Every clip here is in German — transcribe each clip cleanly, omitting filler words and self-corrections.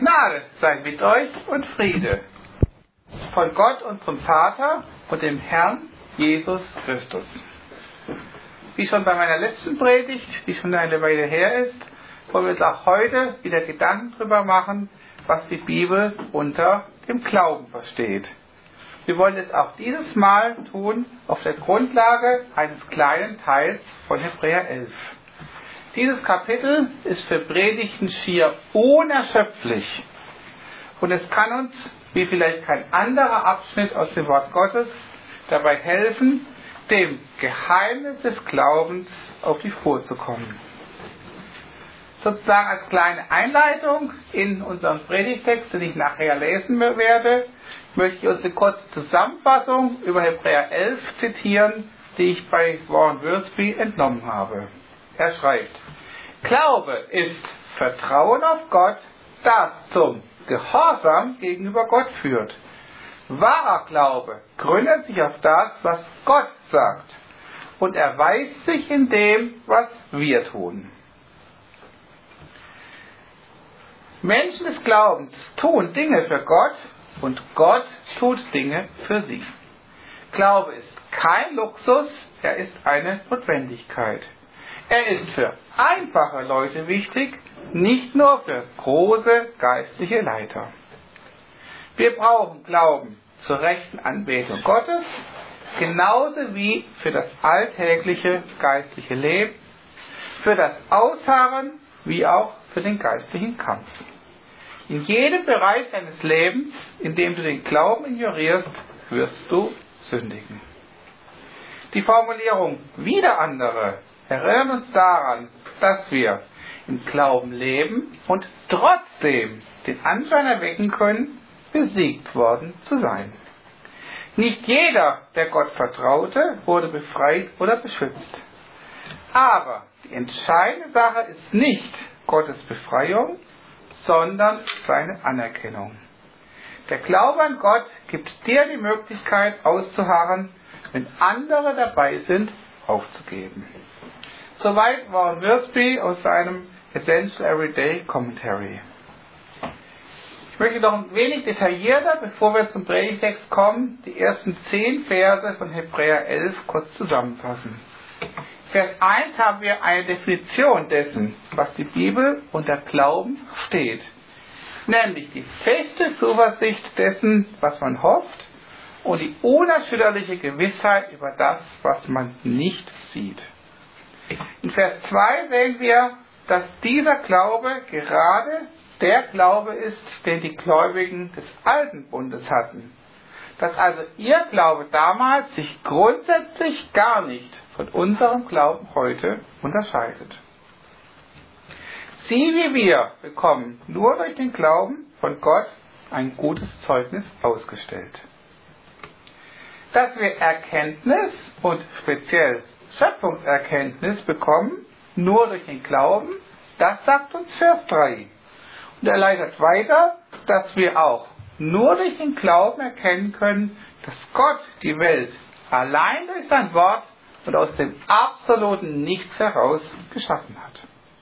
Gnade sei mit euch und Friede von Gott, unserem Vater und dem Herrn Jesus Christus. Wie schon bei meiner letzten Predigt, die schon eine Weile her ist, wollen wir uns auch heute wieder Gedanken darüber machen, was die Bibel unter dem Glauben versteht. Wir wollen es auch dieses Mal tun auf der Grundlage eines kleinen Teils von Hebräer 11. Dieses Kapitel ist für Predigten schier unerschöpflich und es kann uns, wie vielleicht kein anderer Abschnitt aus dem Wort Gottes, dabei helfen, dem Geheimnis des Glaubens auf die Spur zu kommen. Sozusagen als kleine Einleitung in unseren Predigtext, den ich nachher lesen werde, möchte ich uns eine kurze Zusammenfassung über Hebräer 11 zitieren, die ich bei Warren Wiersbe entnommen habe. Er schreibt: Glaube ist Vertrauen auf Gott, das zum Gehorsam gegenüber Gott führt. Wahrer Glaube gründet sich auf das, was Gott sagt, und erweist sich in dem, was wir tun. Menschen des Glaubens tun Dinge für Gott und Gott tut Dinge für sie. Glaube ist kein Luxus, er ist eine Notwendigkeit. Er ist für einfache Leute wichtig, nicht nur für große geistliche Leiter. Wir brauchen Glauben zur rechten Anbetung Gottes, genauso wie für das alltägliche geistliche Leben, für das Ausharren wie auch für den geistlichen Kampf. In jedem Bereich deines Lebens, in dem du den Glauben ignorierst, wirst du sündigen. Die Formulierung wieder andere erinnert uns daran, dass wir im Glauben leben und trotzdem den Anschein erwecken können, besiegt worden zu sein. Nicht jeder, der Gott vertraute, wurde befreit oder beschützt. Aber die entscheidende Sache ist nicht Gottes Befreiung, sondern seine Anerkennung. Der Glaube an Gott gibt dir die Möglichkeit auszuharren, wenn andere dabei sind, aufzugeben. Soweit Warren Wiersbe aus seinem Essential Everyday Commentary. Ich möchte noch ein wenig detaillierter, bevor wir zum Predigtext kommen, die ersten 10 Verse von Hebräer 11 kurz zusammenfassen. Vers 1 haben wir eine Definition dessen, was die Bibel unter Glauben versteht, nämlich die feste Zuversicht dessen, was man hofft, und die unerschütterliche Gewissheit über das, was man nicht sieht. In Vers 2 sehen wir, dass dieser Glaube gerade der Glaube ist, den die Gläubigen des Alten Bundes hatten. Dass also ihr Glaube damals sich grundsätzlich gar nicht von unserem Glauben heute unterscheidet. Sie wie wir bekommen nur durch den Glauben von Gott ein gutes Zeugnis ausgestellt. Dass wir Erkenntnis und speziell Schöpfungserkenntnis bekommen, nur durch den Glauben, das sagt uns Vers 3. Und er leitet weiter, dass wir auch nur durch den Glauben erkennen können, dass Gott die Welt allein durch sein Wort und aus dem absoluten Nichts heraus geschaffen hat.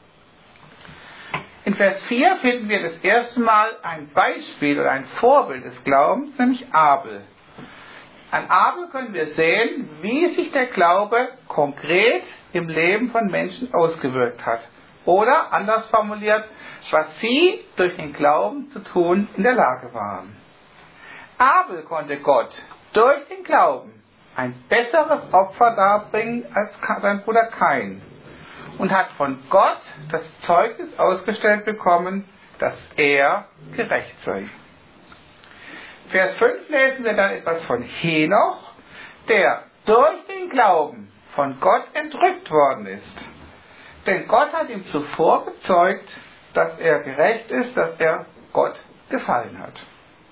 In Vers 4 finden wir das erste Mal ein Beispiel oder ein Vorbild des Glaubens, nämlich Abel. An Abel können wir sehen, wie sich der Glaube konkret im Leben von Menschen ausgewirkt hat. Oder, anders formuliert, was sie durch den Glauben zu tun in der Lage waren. Abel konnte Gott durch den Glauben ein besseres Opfer darbringen als sein Bruder Kain und hat von Gott das Zeugnis ausgestellt bekommen, dass er gerecht sei. Vers 5 lesen wir dann etwas von Henoch, der durch den Glauben von Gott entrückt worden ist. Denn Gott hat ihm zuvor bezeugt, dass er gerecht ist, dass er Gott gefallen hat.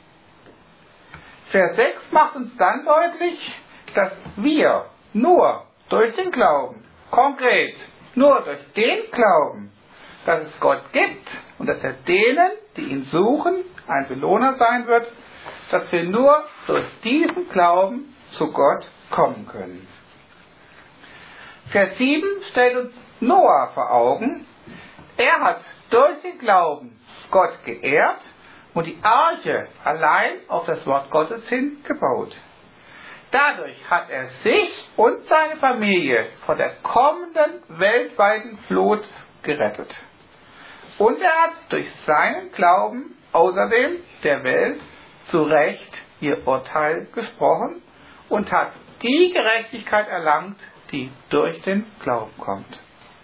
Vers 6 macht uns dann deutlich, dass wir nur durch den Glauben, konkret nur durch den Glauben, dass es Gott gibt und dass er denen, die ihn suchen, ein Belohner sein wird, dass wir nur durch diesen Glauben zu Gott kommen können. Vers 7 stellt uns Noah vor Augen. Er hat durch den Glauben Gott geehrt und die Arche allein auf das Wort Gottes hin gebaut. Dadurch hat er sich und seine Familie vor der kommenden weltweiten Flut gerettet. Und er hat durch seinen Glauben außerdem der Welt zu Recht ihr Urteil gesprochen und hat die Gerechtigkeit erlangt, die durch den Glauben kommt.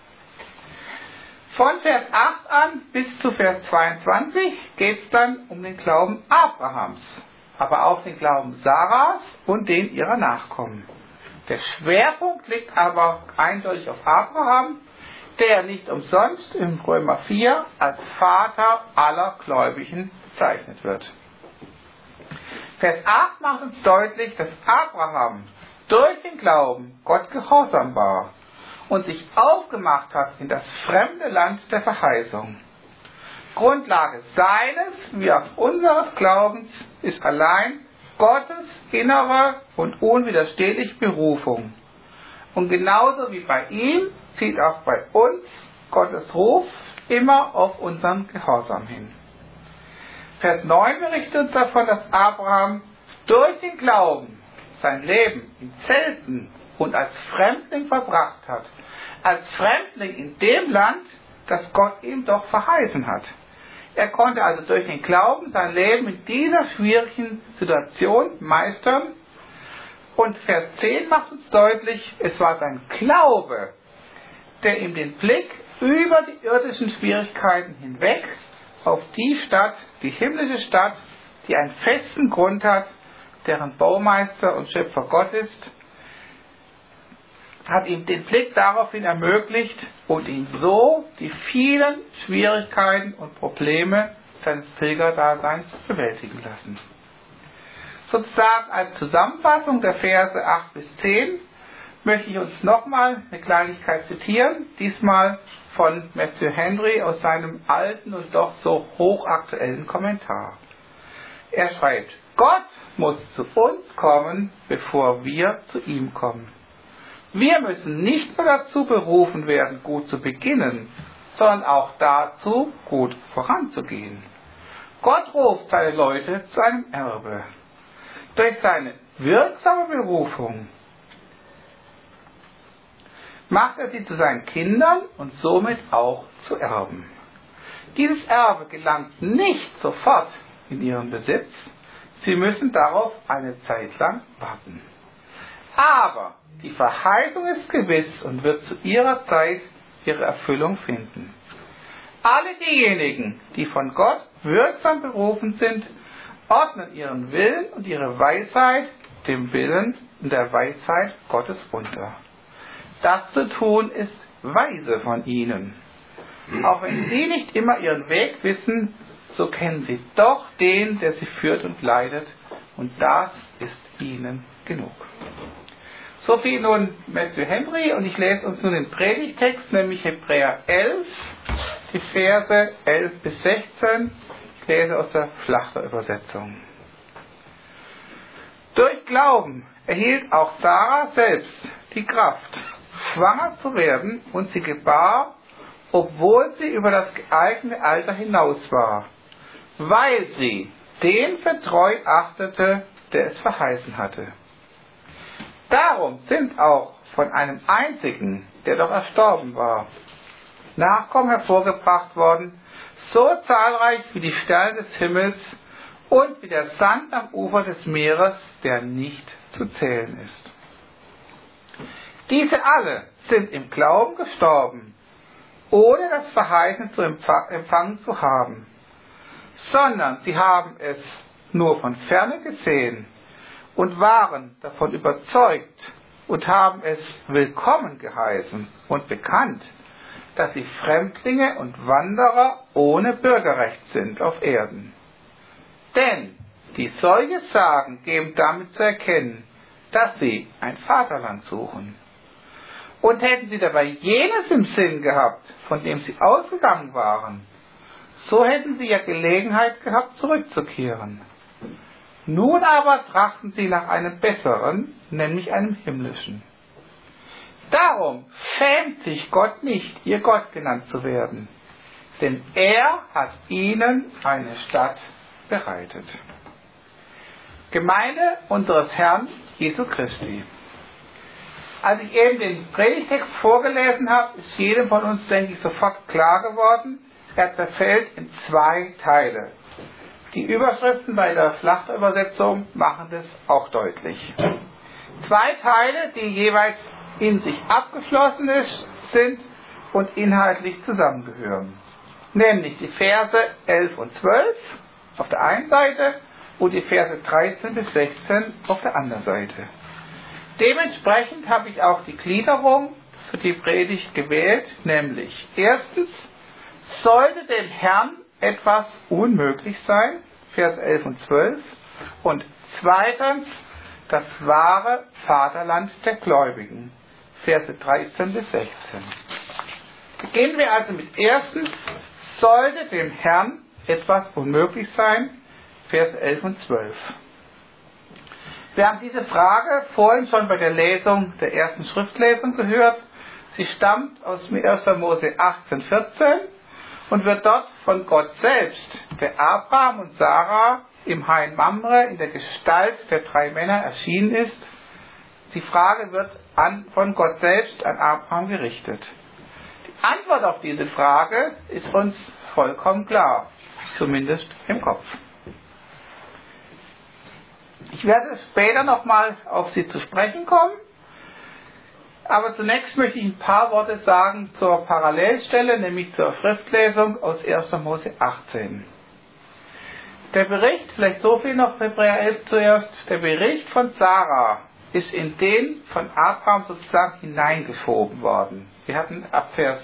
Von Vers 8 an bis zu Vers 22 geht es dann um den Glauben Abrahams, aber auch den Glauben Sarahs und den ihrer Nachkommen. Der Schwerpunkt liegt aber eindeutig auf Abraham, der nicht umsonst im Römer 4 als Vater aller Gläubigen bezeichnet wird. Vers 8 macht uns deutlich, dass Abraham durch den Glauben Gott gehorsam war und sich aufgemacht hat in das fremde Land der Verheißung. Grundlage seines wie auch unseres Glaubens ist allein Gottes innere und unwiderstehliche Berufung. Und genauso wie bei ihm zieht auch bei uns Gottes Ruf immer auf unseren Gehorsam hin. Vers 9 berichtet uns davon, dass Abraham durch den Glauben sein Leben in Zelten und als Fremdling verbracht hat. Als Fremdling in dem Land, das Gott ihm doch verheißen hat. Er konnte also durch den Glauben sein Leben in dieser schwierigen Situation meistern. Und Vers 10 macht uns deutlich, es war sein Glaube, der ihm den Blick über die irdischen Schwierigkeiten hinweg auf die Stadt, die himmlische Stadt, die einen festen Grund hat, deren Baumeister und Schöpfer Gott ist, hat ihm den Blick daraufhin ermöglicht und ihn so die vielen Schwierigkeiten und Probleme seines Pilgerdaseins bewältigen lassen. Sozusagen als Zusammenfassung der Verse 8 bis 10 möchte ich uns nochmal eine Kleinigkeit zitieren, diesmal von Matthew Henry aus seinem alten und doch so hochaktuellen Kommentar. Er schreibt: Gott muss zu uns kommen, bevor wir zu ihm kommen. Wir müssen nicht nur dazu berufen werden, gut zu beginnen, sondern auch dazu, gut voranzugehen. Gott ruft seine Leute zu einem Erbe. Durch seine wirksame Berufung macht er sie zu seinen Kindern und somit auch zu Erben. Dieses Erbe gelangt nicht sofort in ihren Besitz, sie müssen darauf eine Zeit lang warten. Aber die Verheißung ist gewiss und wird zu ihrer Zeit ihre Erfüllung finden. Alle diejenigen, die von Gott wirksam berufen sind, ordnen ihren Willen und ihre Weisheit dem Willen und der Weisheit Gottes unter. Das zu tun ist weise von ihnen. Auch wenn sie nicht immer ihren Weg wissen, so kennen sie doch den, der sie führt und leitet, und das ist ihnen genug. So viel nun Matthew Henry, und ich lese uns nun den Predigtext, nämlich Hebräer 11, die Verse 11 bis 16. Ich lese aus der Schlachter Übersetzung. Durch Glauben erhielt auch Sarah selbst die Kraft, schwanger zu werden, und sie gebar, obwohl sie über das geeignete Alter hinaus war, weil sie den für treu achtete, der es verheißen hatte. Darum sind auch von einem einzigen, der doch erstorben war, Nachkommen hervorgebracht worden, so zahlreich wie die Sterne des Himmels und wie der Sand am Ufer des Meeres, der nicht zu zählen ist. Diese alle sind im Glauben gestorben, ohne das Verheißen zu empfangen zu haben, sondern sie haben es nur von ferne gesehen und waren davon überzeugt und haben es willkommen geheißen und bekannt, dass sie Fremdlinge und Wanderer ohne Bürgerrecht sind auf Erden. Denn die solches sagen, geben damit zu erkennen, dass sie ein Vaterland suchen. Und hätten sie dabei jenes im Sinn gehabt, von dem sie ausgegangen waren, so hätten sie ja Gelegenheit gehabt, zurückzukehren. Nun aber trachten sie nach einem besseren, nämlich einem himmlischen. Darum schämt sich Gott nicht, ihr Gott genannt zu werden, denn er hat ihnen eine Stadt bereitet. Gemeinde unseres Herrn Jesu Christi. Als ich eben den Predigtext vorgelesen habe, ist jedem von uns, denke ich, sofort klar geworden, er zerfällt in 2 Teile. Die Überschriften bei der Schlachterübersetzung machen das auch deutlich. 2 Teile, die jeweils in sich abgeschlossen sind und inhaltlich zusammengehören. Nämlich die Verse 11 und 12 auf der einen Seite und die Verse 13 bis 16 auf der anderen Seite. Dementsprechend habe ich auch die Gliederung für die Predigt gewählt, nämlich erstens, sollte dem Herrn etwas unmöglich sein, Vers 11 und 12, und zweitens, das wahre Vaterland der Gläubigen, Verse 13 bis 16. Beginnen wir also mit erstens, sollte dem Herrn etwas unmöglich sein, Vers 11 und 12. Wir haben diese Frage vorhin schon bei der Lesung der ersten Schriftlesung gehört. Sie stammt aus 1. Mose 18,14 und wird dort von Gott selbst, der Abraham und Sarah im Hain Mamre in der Gestalt der 3 Männer erschienen ist. Die Frage wird von Gott selbst an Abraham gerichtet. Die Antwort auf diese Frage ist uns vollkommen klar, zumindest im Kopf. Ich werde später nochmal auf sie zu sprechen kommen, aber zunächst möchte ich ein paar Worte sagen zur Parallelstelle, nämlich zur Schriftlesung aus 1. Mose 18. Der Bericht, vielleicht so viel noch Hebräer 11 zuerst, der Bericht von Sarah ist in den von Abraham sozusagen hineingeschoben worden. Wir hatten ab Vers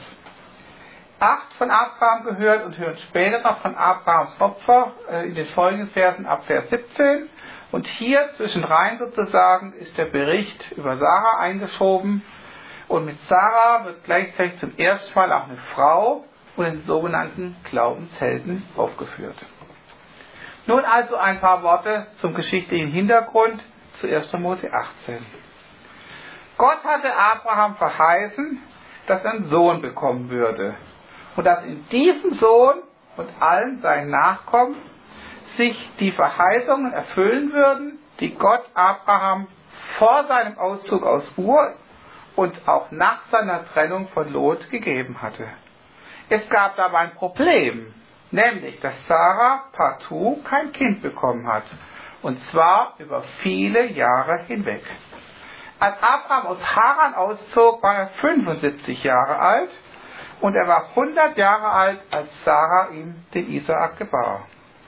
8 von Abraham gehört und hören später noch von Abrahams Opfer in den folgenden Versen ab Vers 17. Und hier zwischenrein sozusagen ist der Bericht über Sarah eingeschoben. Und mit Sarah wird gleichzeitig zum ersten Mal auch eine Frau und den sogenannten Glaubenshelden aufgeführt. Nun also ein paar Worte zum geschichtlichen Hintergrund zu 1. Mose 18. Gott hatte Abraham verheißen, dass er einen Sohn bekommen würde. Und dass in diesem Sohn und allen seinen Nachkommen sich die Verheißungen erfüllen würden, die Gott Abraham vor seinem Auszug aus Ur und auch nach seiner Trennung von Lot gegeben hatte. Es gab aber ein Problem, nämlich dass Sarah partout kein Kind bekommen hat, und zwar über viele Jahre hinweg. Als Abraham aus Haran auszog, war er 75 Jahre alt und er war 100 Jahre alt, als Sarah ihm den Isaak gebar.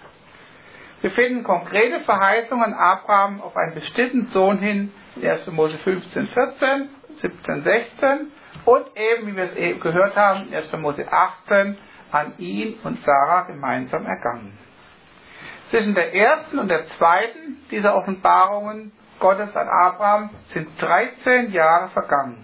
Wir finden konkrete Verheißungen Abraham auf einen bestimmten Sohn hin in 1. Mose 15, 14, 17, 16 und eben, wie wir es eben gehört haben, in 1. Mose 18 an ihn und Sarah gemeinsam ergangen. Zwischen der ersten und der zweiten dieser Offenbarungen Gottes an Abraham sind 13 Jahre vergangen.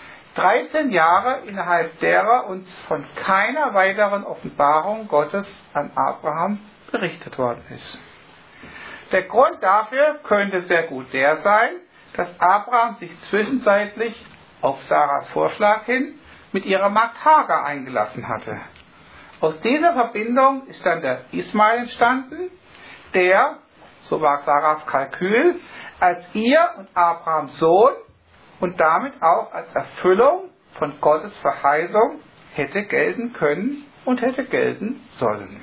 13 Jahre, innerhalb derer uns von keiner weiteren Offenbarung Gottes an Abraham berichtet worden ist. Der Grund dafür könnte sehr gut der sein, dass Abraham sich zwischenzeitlich auf Sarahs Vorschlag hin mit ihrer Magd Hagar eingelassen hatte. Aus dieser Verbindung ist dann der Ismael entstanden, der, so war Sarahs Kalkül, als ihr und Abrahams Sohn und damit auch als Erfüllung von Gottes Verheißung hätte gelten können und hätte gelten sollen.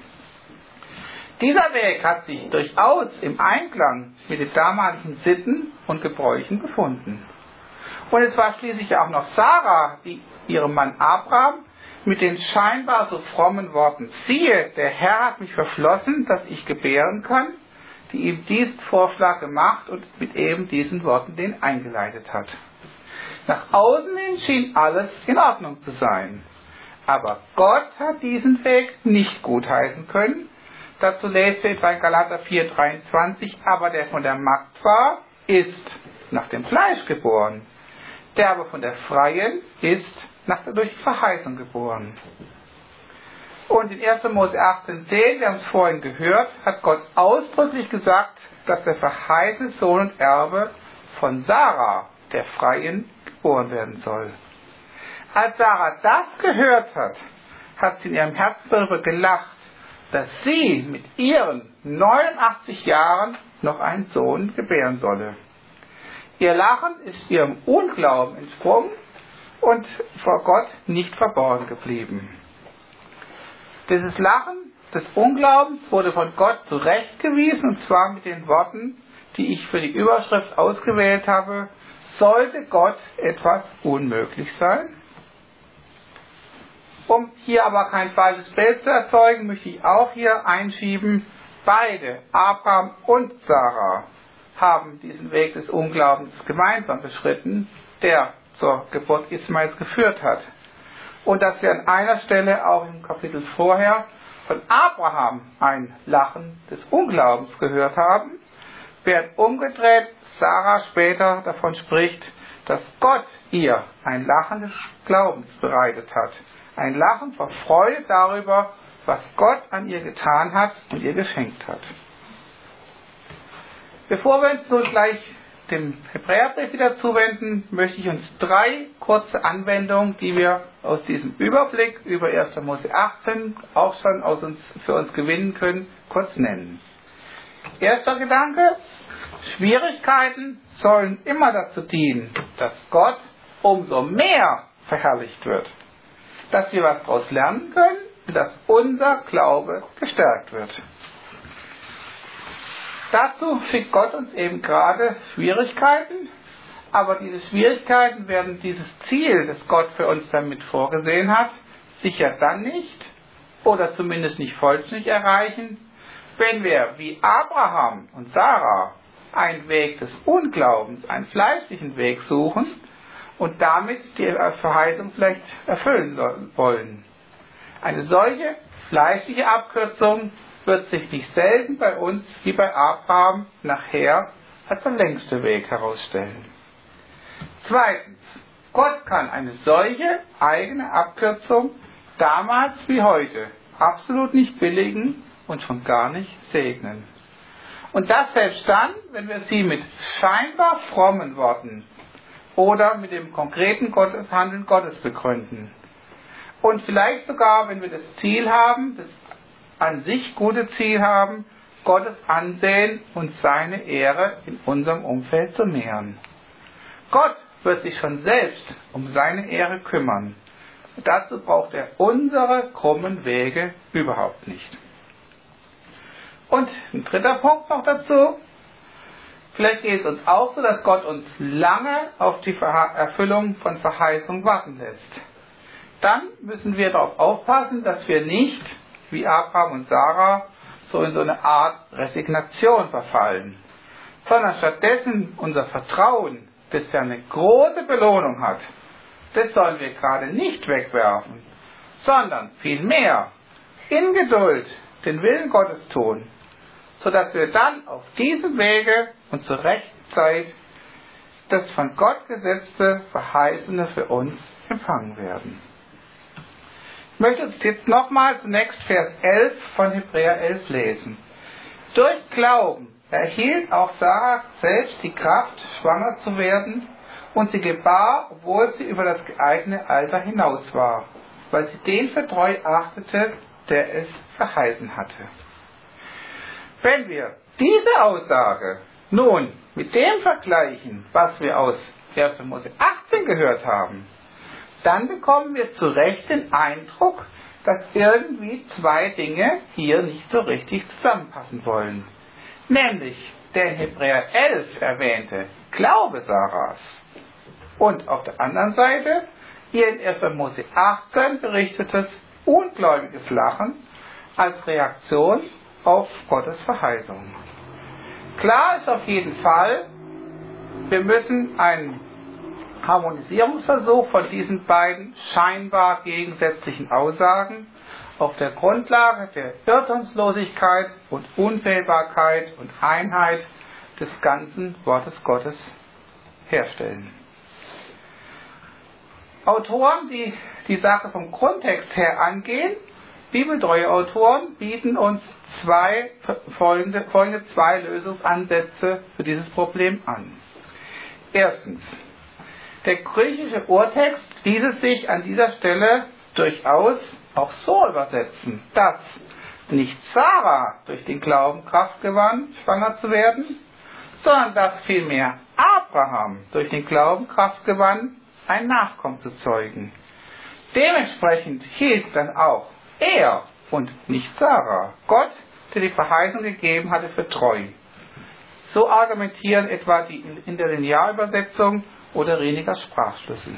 Dieser Weg hat sich durchaus im Einklang mit den damaligen Sitten und Gebräuchen befunden. Und es war schließlich auch noch Sarah, die ihrem Mann Abraham mit den scheinbar so frommen Worten, siehe, der Herr hat mich verschlossen, dass ich gebären kann, die ihm diesen Vorschlag gemacht und mit eben diesen Worten den eingeleitet hat. Nach außen hin schien alles in Ordnung zu sein. Aber Gott hat diesen Weg nicht gutheißen können. Dazu lest ihr etwa in Galater 4,23, aber der von der Magd war, ist nach dem Fleisch geboren. Der aber von der Freien ist durch die Verheißung geboren. Und in 1. Mose 18,10, wir haben es vorhin gehört, hat Gott ausdrücklich gesagt, dass der verheißene Sohn und Erbe von Sarah, der Freien, geboren werden soll. Als Sarah das gehört hat, hat sie in ihrem Herzen darüber gelacht dass sie mit ihren 89 Jahren noch einen Sohn gebären solle. Ihr Lachen ist ihrem Unglauben entsprungen und vor Gott nicht verborgen geblieben. Dieses Lachen des Unglaubens wurde von Gott zurechtgewiesen, und zwar mit den Worten, die ich für die Überschrift ausgewählt habe: Sollte Gott etwas unmöglich sein? Um hier aber kein falsches Bild zu erzeugen, möchte ich auch hier einschieben: Beide, Abraham und Sarah, haben diesen Weg des Unglaubens gemeinsam beschritten, der zur Geburt Ismaels geführt hat. Und dass wir an einer Stelle auch im Kapitel vorher von Abraham ein Lachen des Unglaubens gehört haben, während umgedreht Sarah später davon spricht, dass Gott ihr ein Lachen des Glaubens bereitet hat. Ein Lachen vor Freude darüber, was Gott an ihr getan hat und ihr geschenkt hat. Bevor wir uns nun gleich dem Hebräerbrief wieder zuwenden, möchte ich uns 3 kurze Anwendungen, die wir aus diesem Überblick über 1. Mose 18 auch schon für uns gewinnen können, kurz nennen. Erster Gedanke: Schwierigkeiten sollen immer dazu dienen, dass Gott umso mehr verherrlicht wird, dass wir was daraus lernen können und dass unser Glaube gestärkt wird. Dazu schickt Gott uns eben gerade Schwierigkeiten, aber diese Schwierigkeiten werden dieses Ziel, das Gott für uns damit vorgesehen hat, sicher dann nicht oder zumindest nicht vollständig erreichen, wenn wir wie Abraham und Sarah einen Weg des Unglaubens, einen fleischlichen Weg suchen und damit die Verheißung vielleicht erfüllen wollen. Eine solche fleischliche Abkürzung wird sich nicht selten bei uns wie bei Abraham nachher als der längste Weg herausstellen. Zweitens: Gott kann eine solche eigene Abkürzung damals wie heute absolut nicht billigen und schon gar nicht segnen. Und das selbst dann, wenn wir sie mit scheinbar frommen Worten oder mit dem konkreten Handeln Gottes begründen. Und vielleicht sogar, wenn wir das Ziel haben, das an sich gute Ziel haben, Gottes Ansehen und seine Ehre in unserem Umfeld zu mehren. Gott wird sich schon selbst um seine Ehre kümmern. Und dazu braucht er unsere krummen Wege überhaupt nicht. Und ein dritter Punkt noch dazu: Vielleicht geht es uns auch so, dass Gott uns lange auf die Erfüllung von Verheißungen warten lässt. Dann müssen wir darauf aufpassen, dass wir nicht, wie Abraham und Sarah, so in so eine Art Resignation verfallen, sondern stattdessen unser Vertrauen, das ja eine große Belohnung hat, das sollen wir gerade nicht wegwerfen, sondern vielmehr in Geduld den Willen Gottes tun, sodass wir dann auf diesem Wege und zur rechten Zeit das von Gott gesetzte Verheißene für uns empfangen werden. Ich möchte uns jetzt nochmal zunächst Vers 11 von Hebräer 11 lesen. Durch Glauben erhielt auch Sarah selbst die Kraft, schwanger zu werden, und sie gebar, obwohl sie über das geeignete Alter hinaus war, weil sie den für treu achtete, der es verheißen hatte. Wenn wir diese Aussage nun mit dem vergleichen, was wir aus 1. Mose 18 gehört haben, dann bekommen wir zu Recht den Eindruck, dass irgendwie 2 Dinge hier nicht so richtig zusammenpassen wollen. Nämlich der in Hebräer 11 erwähnte Glaube Sarahs und auf der anderen Seite ihr in 1. Mose 18 berichtetes ungläubiges Lachen als Reaktion auf Gottes Verheißung. Klar ist auf jeden Fall, wir müssen einen Harmonisierungsversuch von diesen beiden scheinbar gegensätzlichen Aussagen auf der Grundlage der Irrtumslosigkeit und Unfehlbarkeit und Einheit des ganzen Wortes Gottes herstellen. Autoren, die die Sache vom Grundtext her angehen, bibeltreue Autoren, bieten uns folgende 2 Lösungsansätze für dieses Problem an. Erstens: Der griechische Urtext ließe sich an dieser Stelle durchaus auch so übersetzen, dass nicht Sarah durch den Glauben Kraft gewann, schwanger zu werden, sondern dass vielmehr Abraham durch den Glauben Kraft gewann, einen Nachkommen zu zeugen. Dementsprechend hielt dann auch er und nicht Sarah Gott, der die Verheißung gegeben hatte, für treu. So argumentieren etwa die Interlinearübersetzung oder Renigers Sprachschlüssel.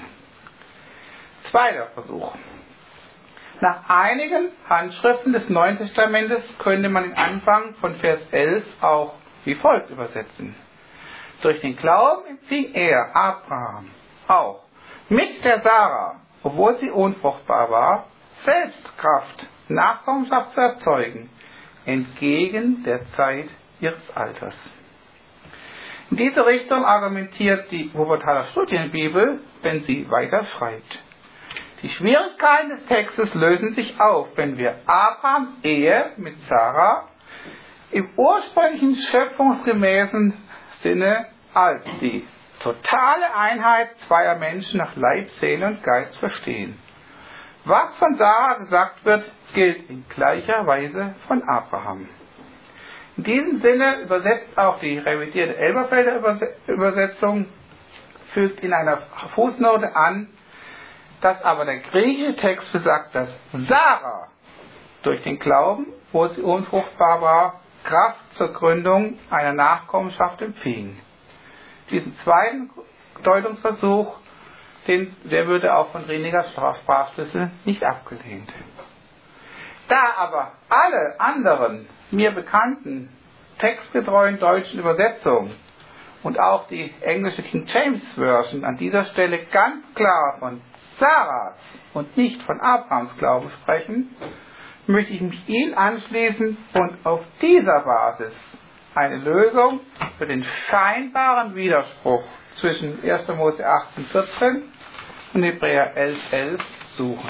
Zweiter Versuch. Nach einigen Handschriften des Neuen Testamentes könnte man den Anfang von Vers 11 auch wie folgt übersetzen. Durch den Glauben empfing er, Abraham, auch mit der Sarah, obwohl sie unfruchtbar war, selbst Kraft, Nachkommenschaft zu erzeugen, entgegen der Zeit ihres Alters. In diese Richtung argumentiert die Wuppertaler Studienbibel, wenn sie weiter schreibt. Die Schwierigkeiten des Textes lösen sich auf, wenn wir Abrahams Ehe mit Sarah im ursprünglichen schöpfungsgemäßen Sinne als die totale Einheit zweier Menschen nach Leib, Seele und Geist verstehen. Was von Sarah gesagt wird, gilt in gleicher Weise von Abraham. In diesem Sinne übersetzt auch die revidierte Elberfelder Übersetzung, fügt in einer Fußnote an, dass aber der griechische Text besagt, dass Sarah durch den Glauben, wo sie unfruchtbar war, Kraft zur Gründung einer Nachkommenschaft empfing. Diesen zweiten Deutungsversuch, der würde auch von Renigers Sprachschlüssel nicht abgelehnt. Da aber alle anderen mir bekannten textgetreuen deutschen Übersetzungen und auch die englische King James Version an dieser Stelle ganz klar von Sarahs und nicht von Abrahams Glauben sprechen, möchte ich mich Ihnen anschließen und auf dieser Basis eine Lösung für den scheinbaren Widerspruch zwischen 1. Mose 18,14 und Hebräer 11,11 suchen.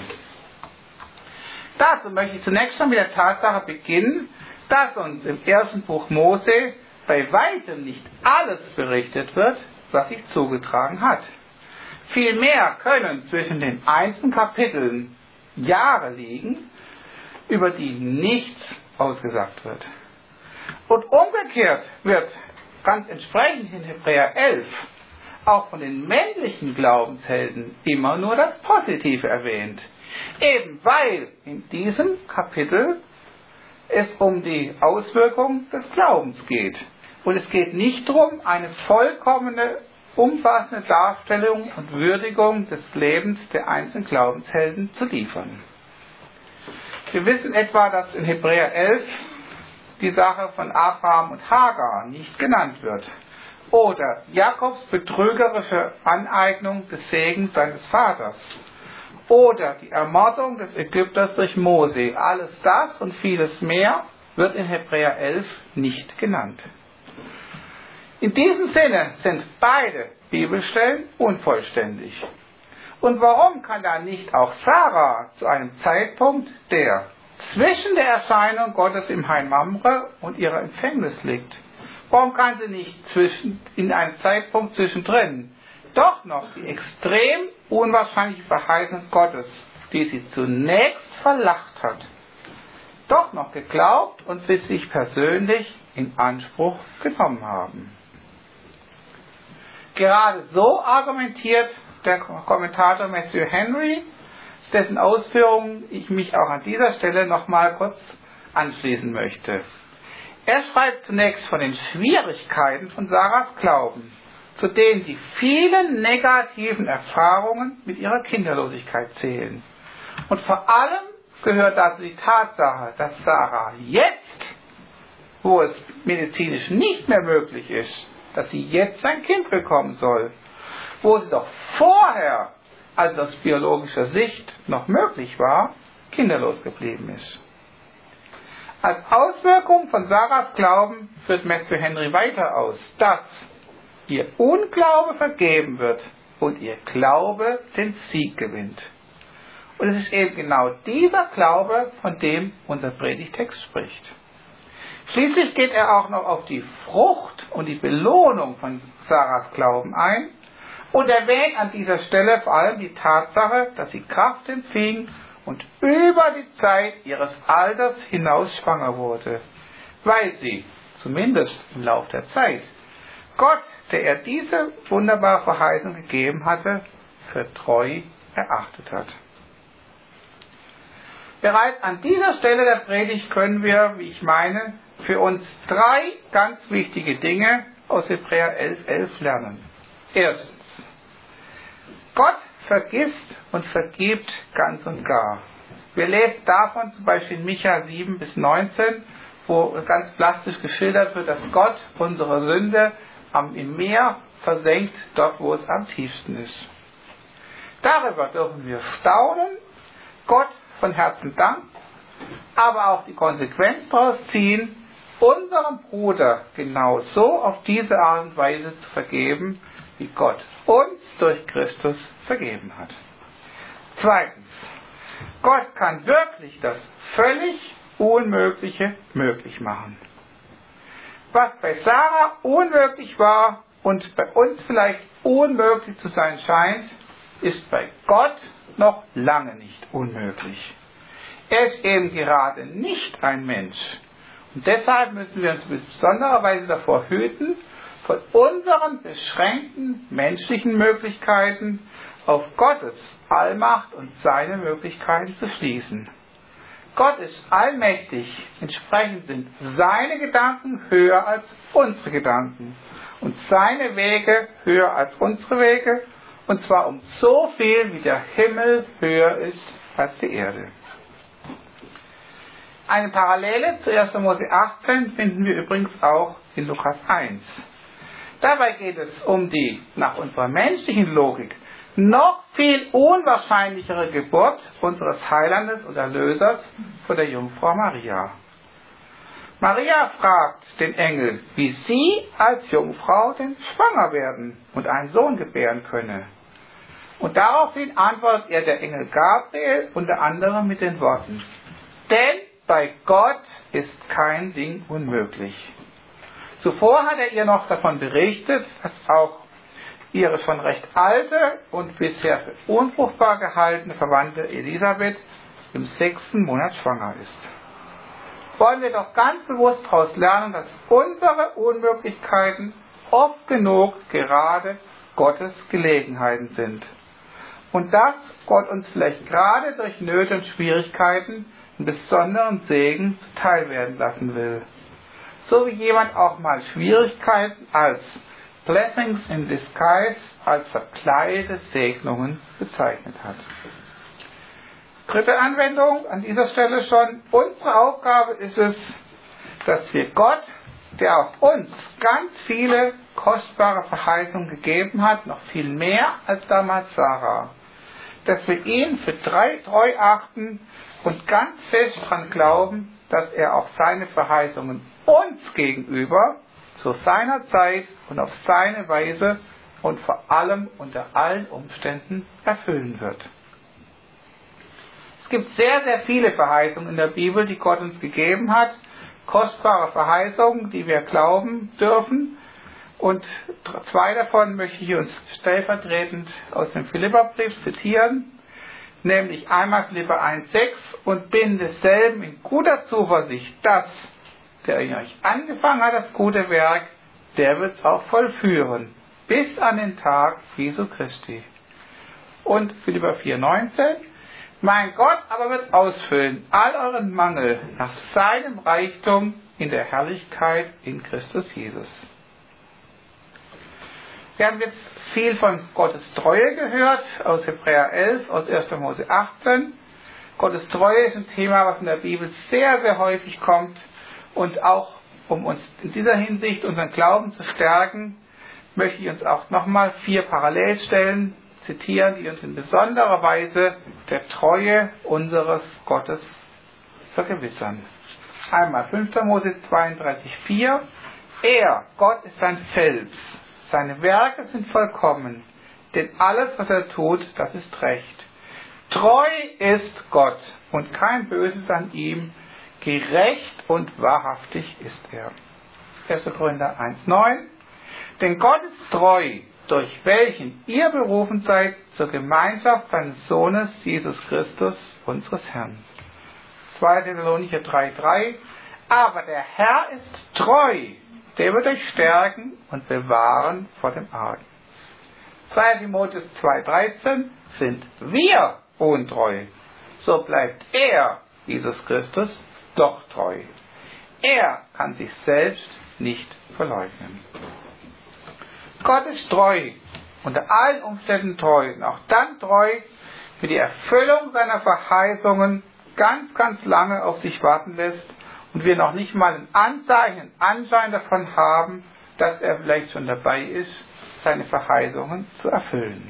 Dazu möchte ich zunächst schon mit der Tatsache beginnen, dass uns im ersten Buch Mose bei weitem nicht alles berichtet wird, was sich zugetragen hat. Vielmehr können zwischen den einzelnen Kapiteln Jahre liegen, über die nichts ausgesagt wird. Und umgekehrt wird ganz entsprechend in Hebräer 11 auch von den männlichen Glaubenshelden immer nur das Positive erwähnt. Eben weil in diesem Kapitel es um die Auswirkung des Glaubens geht. Und es geht nicht darum, eine vollkommene, umfassende Darstellung und Würdigung des Lebens der einzelnen Glaubenshelden zu liefern. Wir wissen etwa, dass in Hebräer 11 die Sache von Abraham und Hagar nicht genannt wird. Oder Jakobs betrügerische Aneignung des Segens seines Vaters. Oder die Ermordung des Ägypters durch Mose. Alles das und vieles mehr wird in Hebräer 11 nicht genannt. In diesem Sinne sind beide Bibelstellen unvollständig. Und warum kann da nicht auch Sarah zu einem Zeitpunkt, der zwischen der Erscheinung Gottes im Hain Mamre und ihrer Empfängnis liegt, warum kann sie nicht in einem Zeitpunkt zwischendrin doch noch die extrem unwahrscheinliche Verheißung Gottes, die sie zunächst verlacht hat, doch noch geglaubt und für sich persönlich in Anspruch genommen haben? Gerade so argumentiert der Kommentator Matthew Henry, dessen Ausführungen ich mich auch an dieser Stelle nochmal kurz anschließen möchte. Er schreibt zunächst von den Schwierigkeiten von Sarahs Glauben, zu denen die vielen negativen Erfahrungen mit ihrer Kinderlosigkeit zählen. Und vor allem gehört dazu die Tatsache, dass Sarah jetzt, wo es medizinisch nicht mehr möglich ist, dass sie jetzt ein Kind bekommen soll, wo sie doch vorher, als aus biologischer Sicht noch möglich war, kinderlos geblieben ist. Als Auswirkung von Sarahs Glauben führt Matthew Henry weiter aus, dass ihr Unglaube vergeben wird und ihr Glaube den Sieg gewinnt. Und es ist eben genau dieser Glaube, von dem unser Predigtext spricht. Schließlich geht er auch noch auf die Frucht und die Belohnung von Sarahs Glauben ein und erwähnt an dieser Stelle vor allem die Tatsache, dass sie Kraft empfing und über die Zeit ihres Alters hinaus schwanger wurde, weil sie, zumindest im Lauf der Zeit, Gott, der ihr diese wunderbare Verheißung gegeben hatte, für treu erachtet hat. Bereits an dieser Stelle der Predigt können wir, wie ich meine, für uns 3 ganz wichtige Dinge aus Hebräer 11,11 lernen. Erstens, Gott vergisst und vergibt ganz und gar. Wir lesen davon zum Beispiel in Micha 7-19, wo ganz plastisch geschildert wird, dass Gott unsere Sünde im Meer versenkt, dort wo es am tiefsten ist. Darüber dürfen wir staunen, Gott von Herzen danken, aber auch die Konsequenz daraus ziehen, unserem Bruder genau so auf diese Art und Weise zu vergeben, wie Gott uns durch Christus vergeben hat. Zweitens, Gott kann wirklich das völlig Unmögliche möglich machen. Was bei Sarah unmöglich war und bei uns vielleicht unmöglich zu sein scheint, ist bei Gott noch lange nicht unmöglich. Er ist eben gerade nicht ein Mensch. Und deshalb müssen wir uns in besonderer Weise davor hüten, von unseren beschränkten menschlichen Möglichkeiten auf Gottes Allmacht und seine Möglichkeiten zu schließen. Gott ist allmächtig, entsprechend sind seine Gedanken höher als unsere Gedanken und seine Wege höher als unsere Wege, und zwar um so viel, wie der Himmel höher ist als die Erde. Eine Parallele zu 1. Mose 18 finden wir übrigens auch in Lukas 1. Dabei geht es um die, nach unserer menschlichen Logik, noch viel unwahrscheinlichere Geburt unseres Heilandes und Erlösers von der Jungfrau Maria. Maria fragt den Engel, wie sie als Jungfrau denn schwanger werden und einen Sohn gebären könne. Und daraufhin antwortet ihr der Engel Gabriel unter anderem mit den Worten: Denn bei Gott ist kein Ding unmöglich. Zuvor hat er ihr noch davon berichtet, dass auch ihre schon recht alte und bisher für unfruchtbar gehaltene Verwandte Elisabeth im 6. Monat schwanger ist. Wollen wir doch ganz bewusst daraus lernen, dass unsere Unmöglichkeiten oft genug gerade Gottes Gelegenheiten sind. Und dass Gott uns vielleicht gerade durch Nöte und Schwierigkeiten einen besonderen Segen zuteil werden lassen will. So wie jemand auch mal Schwierigkeiten als Blessings in Disguise, als verkleidete Segnungen bezeichnet hat. Dritte Anwendung an dieser Stelle schon. Unsere Aufgabe ist es, dass wir Gott, der auch uns ganz viele kostbare Verheißungen gegeben hat, noch viel mehr als damals Sarah, dass wir ihn für treu achten und ganz fest daran glauben, dass er auch seine Verheißungen uns gegenüber zu seiner Zeit und auf seine Weise und vor allem unter allen Umständen erfüllen wird. Es gibt sehr, sehr viele Verheißungen in der Bibel, die Gott uns gegeben hat. Kostbare Verheißungen, die wir glauben dürfen. Und 2 davon möchte ich uns stellvertretend aus dem Philipperbrief zitieren. Nämlich einmal Philipper 1,6: Und bin desselben in guter Zuversicht, dass der in euch angefangen hat, das gute Werk, der wird es auch vollführen, bis an den Tag Jesu Christi. Und Philipper 4,19: Mein Gott aber wird ausfüllen all euren Mangel nach seinem Reichtum in der Herrlichkeit in Christus Jesus. Wir haben jetzt viel von Gottes Treue gehört, aus Hebräer 11, aus 1. Mose 18. Gottes Treue ist ein Thema, was in der Bibel sehr, sehr häufig kommt. Und auch, um uns in dieser Hinsicht unseren Glauben zu stärken, möchte ich uns auch nochmal 4 Parallelstellen zitieren, die uns in besonderer Weise der Treue unseres Gottes vergewissern. Einmal 5. Mose 32,4: Er, Gott, ist ein Fels. Seine Werke sind vollkommen, denn alles, was er tut, das ist recht. Treu ist Gott und kein Böses an ihm, gerecht und wahrhaftig ist er. 1. Korinther 1,9: Denn Gott ist treu, durch welchen ihr berufen seid zur Gemeinschaft seines Sohnes Jesus Christus, unseres Herrn. 2. Thessalonicher 3,3 Aber der Herr ist treu, der wird euch stärken und bewahren vor dem Argen. 2. Timotheus 2,13 Sind wir untreu, so bleibt er, Jesus Christus, doch treu. Er kann sich selbst nicht verleugnen. Gott ist treu, unter allen Umständen treu und auch dann treu, für die Erfüllung seiner Verheißungen ganz, ganz lange auf sich warten lässt und wir noch nicht mal ein Anzeichen, einen Anschein davon haben, dass er vielleicht schon dabei ist, seine Verheißungen zu erfüllen.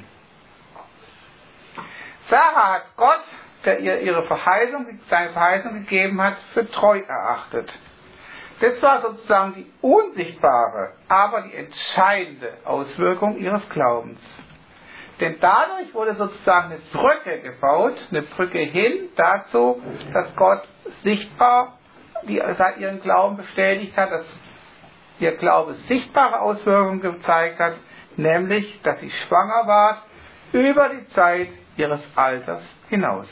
Sarah hat Gott, der ihr seine Verheißung gegeben hat, für treu erachtet. Das war sozusagen die unsichtbare, aber die entscheidende Auswirkung ihres Glaubens. Denn dadurch wurde sozusagen eine Brücke gebaut, eine Brücke hin dazu, dass Gott sichtbar ihren Glauben bestätigt hat, dass ihr Glaube sichtbare Auswirkungen gezeigt hat, nämlich, dass sie schwanger war über die Zeit ihres Alters hinaus.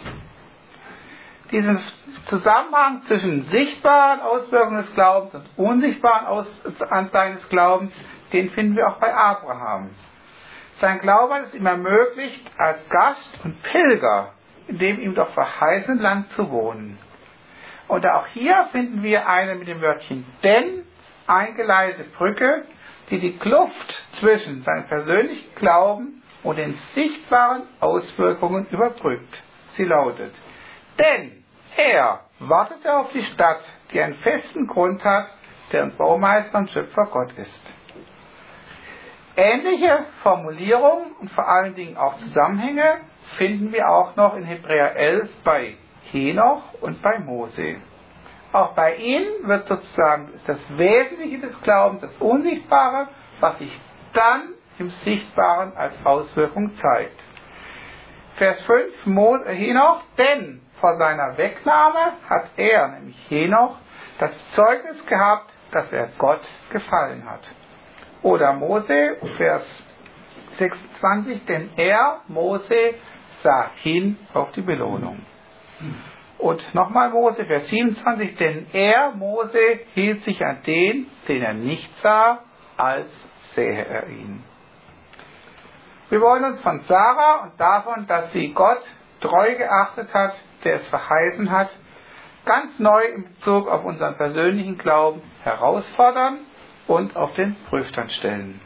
Diesen Zusammenhang zwischen sichtbaren Auswirkungen des Glaubens und unsichtbaren Anzeichen des Glaubens, den finden wir auch bei Abraham. Sein Glaube hat es ihm ermöglicht, als Gast und Pilger in dem ihm doch verheißenen Land zu wohnen. Und auch hier finden wir eine mit dem Wörtchen denn eingeleitete Brücke, die die Kluft zwischen seinem persönlichen Glauben und den sichtbaren Auswirkungen überbrückt. Sie lautet: Denn er wartete auf die Stadt, die einen festen Grund hat, deren Baumeister und Schöpfer Gott ist. Ähnliche Formulierungen und vor allen Dingen auch Zusammenhänge finden wir auch noch in Hebräer 11 bei Henoch und bei Mose. Auch bei ihnen wird sozusagen das Wesentliche des Glaubens, das Unsichtbare, was sich dann im Sichtbaren als Auswirkung zeigt. Vers 5, Henoch, denn vor seiner Wegnahme hat er, nämlich Henoch, das Zeugnis gehabt, dass er Gott gefallen hat. Oder Mose, Vers 26, denn er, Mose, sah hin auf die Belohnung. Und nochmal Mose, Vers 27, denn er, Mose, hielt sich an den er nicht sah, als sähe er ihn. Wir wollen uns von Sarah und davon, dass sie Gott treu geachtet hat, der es verheißen hat, ganz neu in Bezug auf unseren persönlichen Glauben herausfordern und auf den Prüfstand stellen.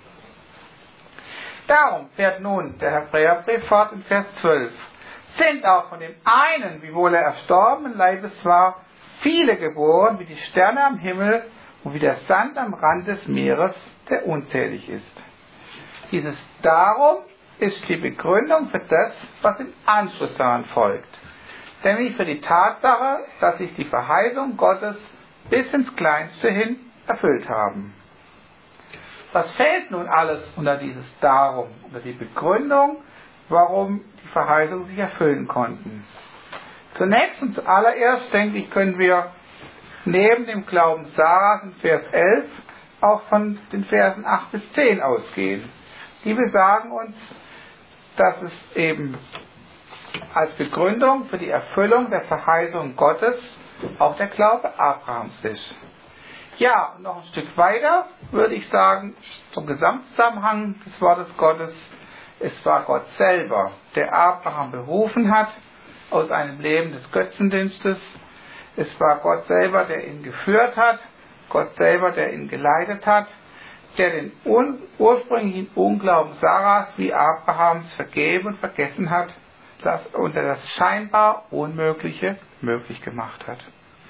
Darum fährt nun der Hebräerbrief fort in Vers 12. Sind auch von dem einen, wiewohl er erstorbenen Leibes war, viele geboren, wie die Sterne am Himmel und wie der Sand am Rand des Meeres, der unzählig ist. Dieses Darum ist die Begründung für das, was im Anschluss daran folgt. Nämlich für die Tatsache, dass sich die Verheißung Gottes bis ins Kleinste hin erfüllt haben. Was fällt nun alles unter dieses Darum, unter die Begründung, warum die Verheißungen sich erfüllen konnten? Zunächst und zuallererst, denke ich, können wir neben dem Glauben Sarahs in Vers 11 auch von den Versen 8 bis 10 ausgehen. Die besagen uns, dass es eben als Begründung für die Erfüllung der Verheißung Gottes auch der Glaube Abrahams ist. Ja, und noch ein Stück weiter würde ich sagen, zum Gesamtzusammenhang des Wortes Gottes, es war Gott selber, der Abraham berufen hat aus einem Leben des Götzendienstes. Es war Gott selber, der ihn geführt hat, Gott selber, der ihn geleitet hat, der den ursprünglichen Unglauben Sarahs wie Abrahams vergeben und vergessen hat und der das scheinbar Unmögliche möglich gemacht hat.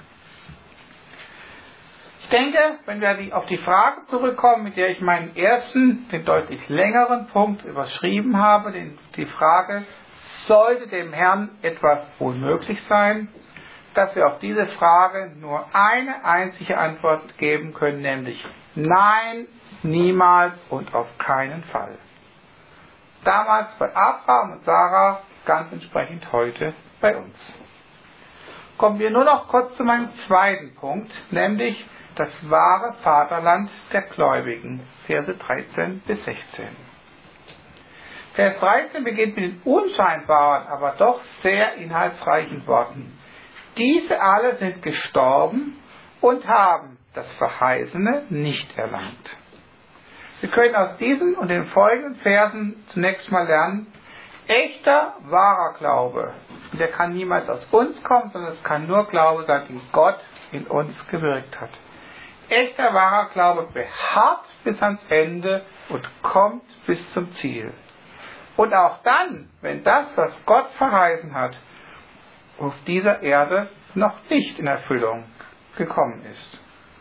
Ich denke, wenn wir auf die Frage zurückkommen, mit der ich meinen ersten, den deutlich längeren Punkt überschrieben habe, die Frage, sollte dem Herrn etwas unmöglich sein, dass wir auf diese Frage nur eine einzige Antwort geben können, nämlich nein, niemals und auf keinen Fall. Damals bei Abraham und Sarah, ganz entsprechend heute bei uns. Kommen wir nur noch kurz zu meinem zweiten Punkt, nämlich das wahre Vaterland der Gläubigen, Verse 13 bis 16. Vers 13 beginnt mit den unscheinbaren, aber doch sehr inhaltsreichen Worten. Diese alle sind gestorben und haben das Verheißene nicht erlangt. Wir können aus diesen und den folgenden Versen zunächst mal lernen, echter, wahrer Glaube, und der kann niemals aus uns kommen, sondern es kann nur Glaube sein, den Gott in uns gewirkt hat. Echter, wahrer Glaube beharrt bis ans Ende und kommt bis zum Ziel. Und auch dann, wenn das, was Gott verheißen hat, auf dieser Erde noch nicht in Erfüllung gekommen ist.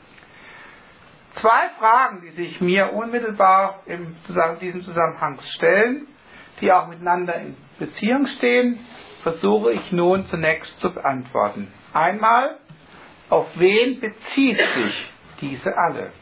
Zwei Fragen, die sich mir unmittelbar in diesem Zusammenhang stellen, die auch miteinander in Beziehung stehen, versuche ich nun zunächst zu beantworten. Einmal, auf wen bezieht sich diese alle?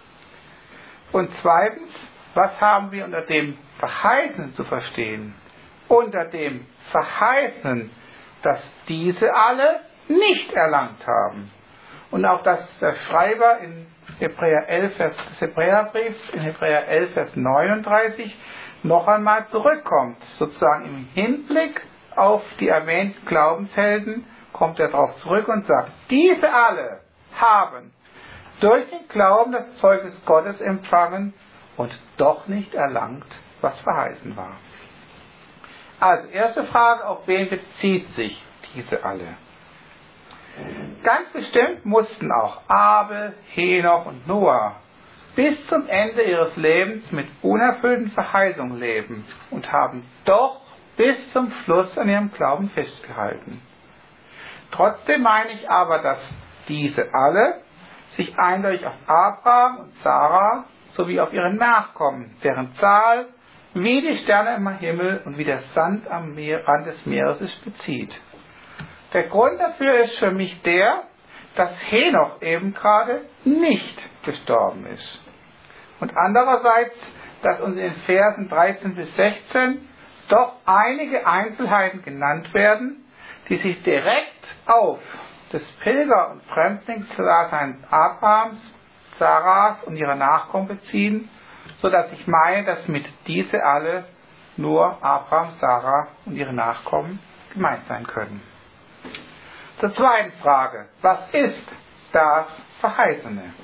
Und zweitens, was haben wir unter dem Verheißenen zu verstehen? Unter dem Verheißenen, dass diese alle nicht erlangt haben. Und auf das der Schreiber in Hebräer 11, des Hebräerbriefs, in Hebräer 11, Vers 39, noch einmal zurückkommt. Sozusagen im Hinblick auf die erwähnten Glaubenshelden kommt er darauf zurück und sagt, diese alle haben durch den Glauben das Zeugnis Gottes empfangen und doch nicht erlangt, was verheißen war. Also, erste Frage, auf wen bezieht sich diese alle? Ganz bestimmt mussten auch Abel, Henoch und Noah bis zum Ende ihres Lebens mit unerfüllten Verheißungen leben und haben doch bis zum Schluss an ihrem Glauben festgehalten. Trotzdem meine ich aber, dass diese alle sich eindeutig auf Abraham und Sarah sowie auf ihre Nachkommen, deren Zahl wie die Sterne im Himmel und wie der Sand am Rand des Meeres ist, bezieht. Der Grund dafür ist für mich der, dass Henoch eben gerade nicht gestorben ist. Und andererseits, dass uns in den Versen 13 bis 16 doch einige Einzelheiten genannt werden, die sich direkt auf das Pilger- und Fremdlingsdasein Abrahams, Sarahs und ihrer Nachkommen beziehen, sodass ich meine, dass mit diese alle nur Abraham, Sarah und ihre Nachkommen gemeint sein können. Zur zweiten Frage, was ist das Verheißene?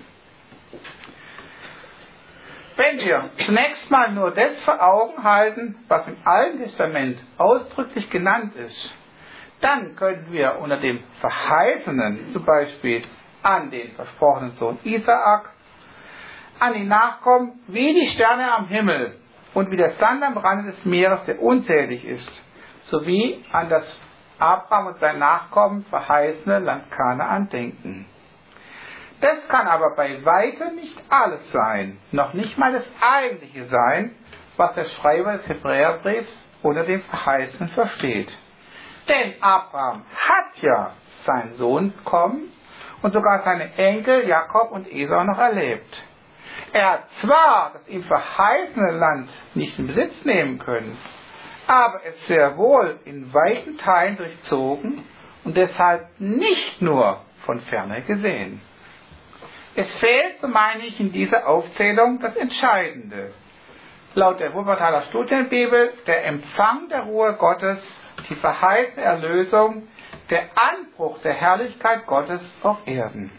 Wenn wir zunächst mal nur das vor Augen halten, was im Alten Testament ausdrücklich genannt ist, dann können wir unter dem Verheißenen zum Beispiel an den versprochenen Sohn Isaak, an die Nachkommen wie die Sterne am Himmel und wie der Sand am Rande des Meeres, der unzählig ist, sowie an das Abraham und sein Nachkommen verheißene Land Kanaan denken. Das kann aber bei weitem nicht alles sein, noch nicht mal das Eigentliche sein, was der Schreiber des Hebräerbriefs unter dem Verheißenen versteht. Denn Abraham hat ja seinen Sohn bekommen und sogar seine Enkel Jakob und Esau noch erlebt. Er hat zwar das ihm verheißene Land nicht in Besitz nehmen können, aber es sehr wohl in weiten Teilen durchzogen und deshalb nicht nur von ferne gesehen. Es fehlt, so meine ich, in dieser Aufzählung das Entscheidende. Laut der Wuppertaler Studienbibel der Empfang der Ruhe Gottes, die verheißene Erlösung, der Anbruch der Herrlichkeit Gottes auf Erden.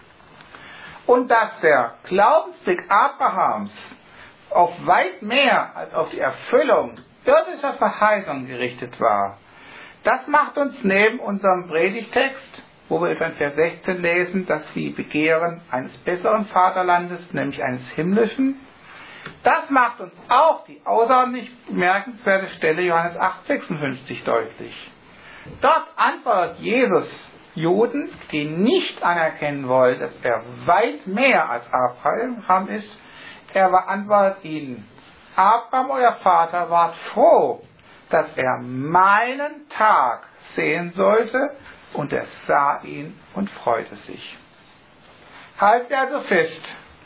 Und dass der Glaubensblick Abrahams auf weit mehr als auf die Erfüllung irdischer Verheißung gerichtet war, das macht uns neben unserem Predigtext, wo wir in Vers 16 lesen, dass sie begehren eines besseren Vaterlandes, nämlich eines himmlischen, das macht uns auch die außerordentlich bemerkenswerte Stelle Johannes 8,56 deutlich. Dort antwortet Jesus Juden, die nicht anerkennen wollen, dass er weit mehr als Abraham ist. Er antwortet ihnen, Abraham, euer Vater, wart froh, dass er meinen Tag sehen sollte, und er sah ihn und freute sich. Haltet also fest,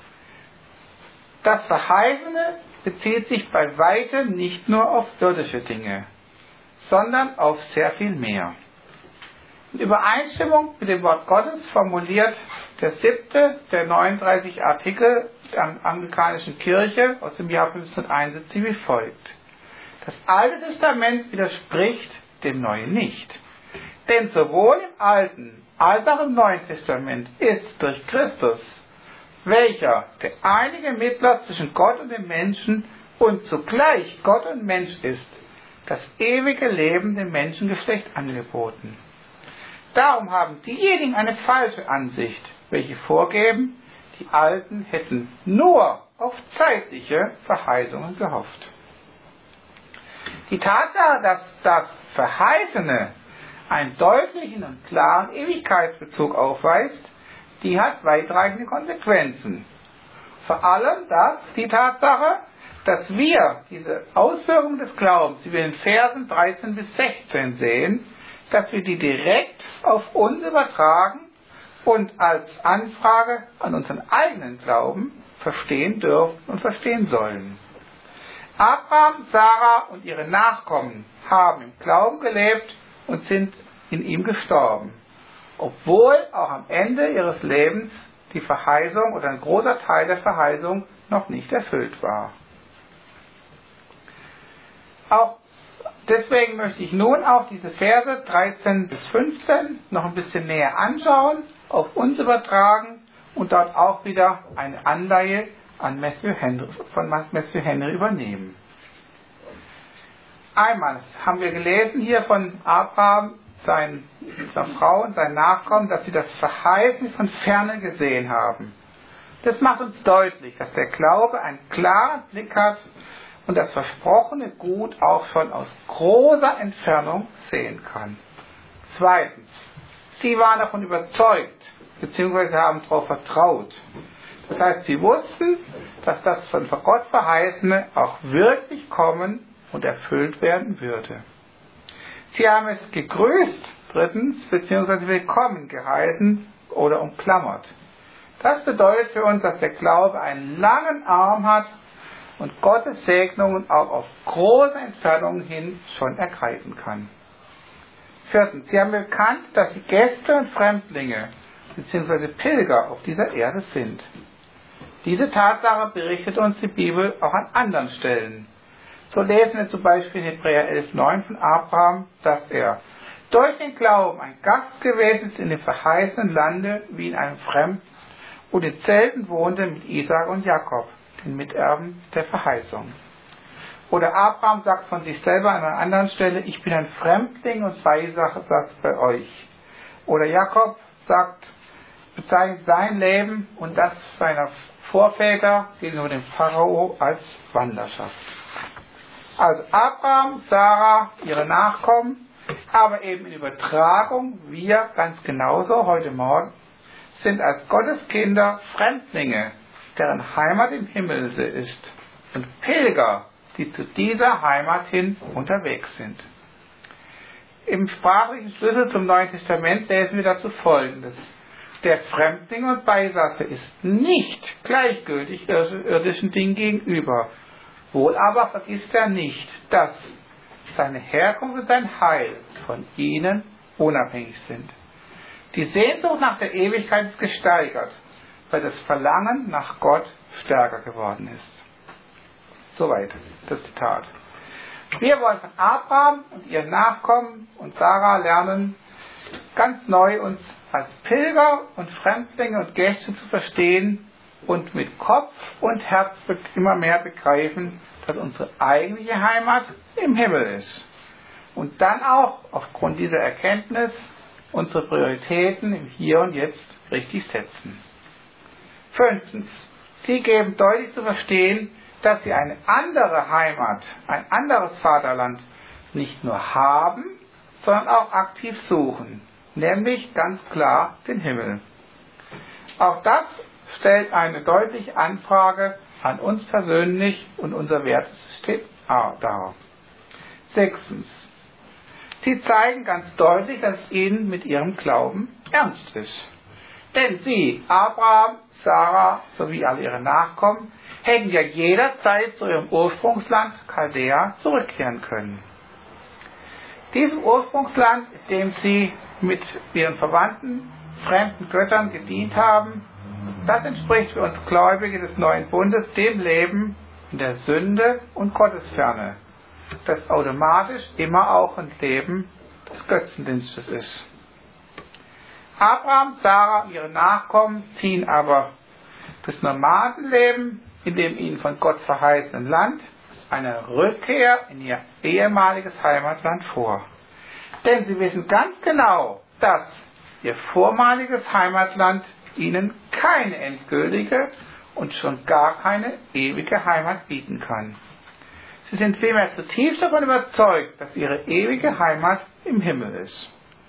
das Verheißene bezieht sich bei weitem nicht nur auf irdische Dinge, sondern auf sehr viel mehr. In Übereinstimmung mit dem Wort Gottes formuliert der 7. der 39 Artikel der Anglikanischen Kirche aus dem Jahr 1571 wie folgt. Das Alte Testament widerspricht dem Neuen nicht. Denn sowohl im Alten als auch im Neuen Testament ist durch Christus, welcher der einige Mittler zwischen Gott und dem Menschen und zugleich Gott und Mensch ist, das ewige Leben dem Menschengeschlecht angeboten. Darum haben diejenigen eine falsche Ansicht, welche vorgeben, die Alten hätten nur auf zeitliche Verheißungen gehofft. Die Tatsache, dass das Verheißene einen deutlichen und klaren Ewigkeitsbezug aufweist, die hat weitreichende Konsequenzen. Vor allem die Tatsache, dass wir diese Auswirkungen des Glaubens, die wir in Versen 13 bis 16 sehen, dass wir die direkt auf uns übertragen und als Anfrage an unseren eigenen Glauben verstehen dürfen und verstehen sollen. Abraham, Sarah und ihre Nachkommen haben im Glauben gelebt und sind in ihm gestorben, obwohl auch am Ende ihres Lebens die Verheißung oder ein großer Teil der Verheißung noch nicht erfüllt war. Auch deswegen möchte ich nun auch diese Verse 13 bis 15 noch ein bisschen näher anschauen, auf uns übertragen und dort auch wieder eine Anleihe von Matthew Henry übernehmen. Einmal haben wir gelesen hier von Abraham, seiner Frau und seinen Nachkommen, dass sie das Verheißnis von Ferne gesehen haben. Das macht uns deutlich, dass der Glaube einen klaren Blick hat und das versprochene Gut auch schon aus großer Entfernung sehen kann. Zweitens, sie waren davon überzeugt, beziehungsweise haben darauf vertraut. Das heißt, sie wussten, dass das von Gott Verheißene auch wirklich kommen und erfüllt werden würde. Sie haben es gegrüßt, drittens, beziehungsweise willkommen geheißen oder umklammert. Das bedeutet für uns, dass der Glaube einen langen Arm hat und Gottes Segnungen auch auf große Entfernungen hin schon ergreifen kann. Viertens, sie haben bekannt, dass sie Gäste und Fremdlinge bzw. Pilger auf dieser Erde sind. Diese Tatsache berichtet uns die Bibel auch an anderen Stellen. So lesen wir zum Beispiel in Hebräer 11,9 von Abraham, dass er durch den Glauben ein Gast gewesen ist in dem verheißenen Lande wie in einem Fremden und in Zelten wohnte mit Isaak und Jakob, den Miterben der Verheißung. Oder Abraham sagt von sich selber an einer anderen Stelle, ich bin ein Fremdling und Weiser bei euch. Oder Jakob bezeichnet sein Leben und das seiner Vorväter gegenüber dem Pharao als Wanderschaft. Also Abraham, Sarah, ihre Nachkommen, aber eben in Übertragung, wir ganz genauso heute Morgen, sind als Gottes Kinder Fremdlinge, deren Heimat im Himmel ist, und Pilger, die zu dieser Heimat hin unterwegs sind. Im sprachlichen Schlüssel zum Neuen Testament lesen wir dazu Folgendes. Der Fremdling und Beisasse ist nicht gleichgültig irdischen Dingen gegenüber. Wohl aber vergisst er nicht, dass seine Herkunft und sein Heil von ihnen unabhängig sind. Die Sehnsucht nach der Ewigkeit ist gesteigert, weil das Verlangen nach Gott stärker geworden ist. Soweit das Zitat. Wir wollen von Abraham und ihren Nachkommen und Sarah lernen, ganz neu uns als Pilger und Fremdlinge und Gäste zu verstehen und mit Kopf und Herz immer mehr begreifen, dass unsere eigentliche Heimat im Himmel ist. Und dann auch aufgrund dieser Erkenntnis unsere Prioritäten im Hier und Jetzt richtig setzen. Fünftens, sie geben deutlich zu verstehen, dass sie eine andere Heimat, ein anderes Vaterland nicht nur haben, sondern auch aktiv suchen, nämlich ganz klar den Himmel. Auch das stellt eine deutliche Anfrage an uns persönlich und unser Wertesystem dar. Sechstens, sie zeigen ganz deutlich, dass es ihnen mit ihrem Glauben ernst ist. Denn sie, Abraham, Sarah sowie alle ihre Nachkommen, hätten ja jederzeit zu ihrem Ursprungsland Chaldea zurückkehren können. Diesem Ursprungsland, in dem sie mit ihren Verwandten fremden Göttern gedient haben, das entspricht für uns Gläubige des neuen Bundes dem Leben in der Sünde und Gottesferne. das automatisch immer auch ein Leben des Götzendienstes ist. Abraham, Sarah und ihre Nachkommen ziehen aber das Nomadenleben in dem ihnen von Gott verheißenen Land eine Rückkehr in ihr ehemaliges Heimatland vor. Denn sie wissen ganz genau, dass ihr vormaliges Heimatland ihnen keine endgültige und schon gar keine ewige Heimat bieten kann. Sie sind vielmehr zutiefst davon überzeugt, dass ihre ewige Heimat im Himmel ist.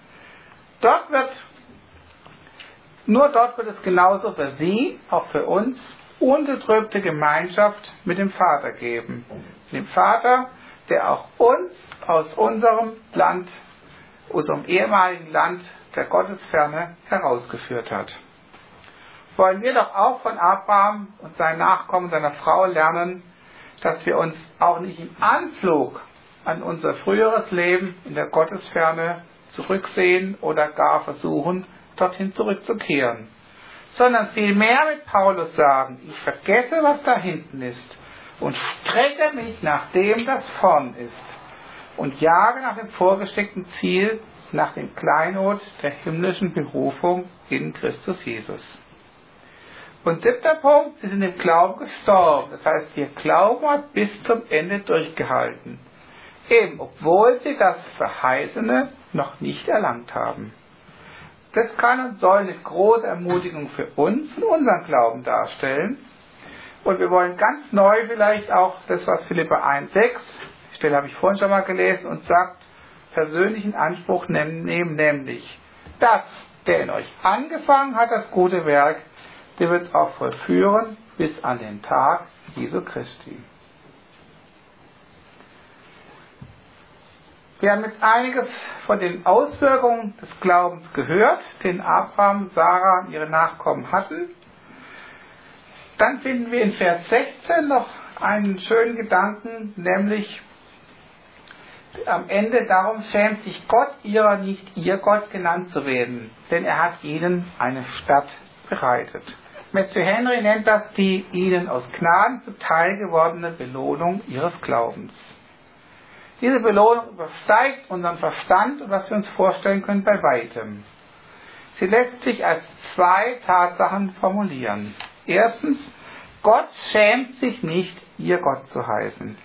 Nur dort wird es genauso für sie, auch für uns, ungetrübte Gemeinschaft mit dem Vater geben. Dem Vater, der auch uns aus unserem Land, unserem ehemaligen Land der Gottesferne herausgeführt hat. Wollen wir doch auch von Abraham und seinen Nachkommen, seiner Frau lernen, dass wir uns auch nicht im Anflug an unser früheres Leben in der Gottesferne zurücksehen oder gar versuchen, dorthin zurückzukehren, sondern vielmehr mit Paulus sagen, ich vergesse, was da hinten ist und strecke mich nach dem, das vorn ist und jage nach dem vorgesteckten Ziel, nach dem Kleinod der himmlischen Berufung in Christus Jesus. Und 7. Punkt, sie sind im Glauben gestorben. Das heißt, ihr Glauben hat bis zum Ende durchgehalten. Eben, obwohl sie das Verheißene noch nicht erlangt haben. Das kann und soll eine große Ermutigung für uns und unseren Glauben darstellen. Und wir wollen ganz neu vielleicht auch das, was Philipper 1,6, die Stelle habe ich vorhin schon mal gelesen, und sagt, persönlichen Anspruch nehmen, nämlich, dass der in euch angefangen hat, das gute Werk, der wird es auch vollführen bis an den Tag Jesu Christi. Wir haben jetzt einiges von den Auswirkungen des Glaubens gehört, den Abraham, Sarah und ihre Nachkommen hatten. Dann finden wir in Vers 16 noch einen schönen Gedanken, nämlich am Ende, darum schämt sich Gott ihrer nicht, ihr Gott genannt zu werden, denn er hat ihnen eine Stadt bereitet. Matthew Henry nennt das die ihnen aus Gnaden zuteil gewordene Belohnung ihres Glaubens. Diese Belohnung übersteigt unseren Verstand und was wir uns vorstellen können bei weitem. Sie lässt sich als 2 Tatsachen formulieren. Erstens, Gott schämt sich nicht, ihr Gott zu heißen.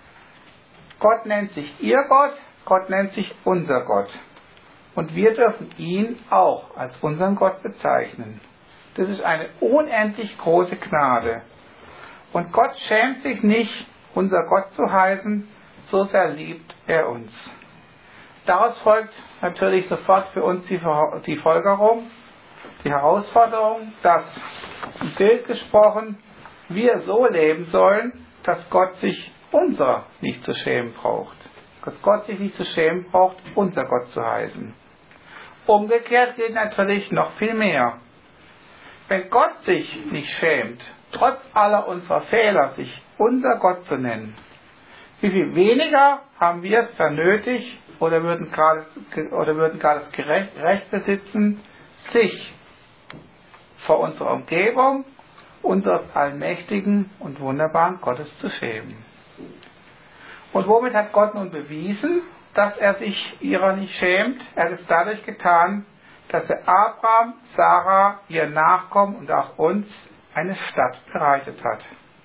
Gott nennt sich ihr Gott, Gott nennt sich unser Gott. Und wir dürfen ihn auch als unseren Gott bezeichnen. Das ist eine unendlich große Gnade. Und Gott schämt sich nicht, unser Gott zu heißen, so sehr liebt er uns. Daraus folgt natürlich sofort für uns die Folgerung, die Herausforderung, dass, im Bild gesprochen, wir so leben sollen, dass Gott sich unser nicht zu schämen braucht. Dass Gott sich nicht zu schämen braucht, unser Gott zu heißen. Umgekehrt gilt natürlich noch viel mehr. Wenn Gott sich nicht schämt, trotz aller unserer Fehler, sich unser Gott zu nennen, wie viel weniger haben wir es dann nötig oder würden gerade das Recht besitzen, sich vor unserer Umgebung, unseres allmächtigen und wunderbaren Gottes zu schämen. Und womit hat Gott nun bewiesen, dass er sich ihrer nicht schämt? Er hat es dadurch getan, dass er Abraham, Sarah, ihr Nachkommen und auch uns eine Stadt bereitet hat.